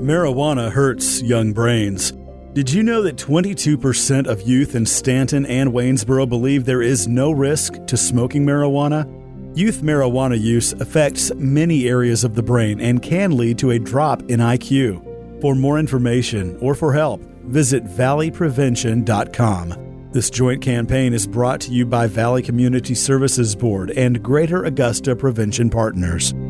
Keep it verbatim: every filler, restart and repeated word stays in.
Marijuana hurts young brains. Did you know that twenty-two percent of youth in Stanton and Waynesboro believe there is no risk to smoking marijuana? Youth marijuana use affects many areas of the brain and can lead to a drop in I Q. For more information or for help, visit valley prevention dot com. This joint campaign is brought to you by Valley Community Services Board and Greater Augusta Prevention Partners.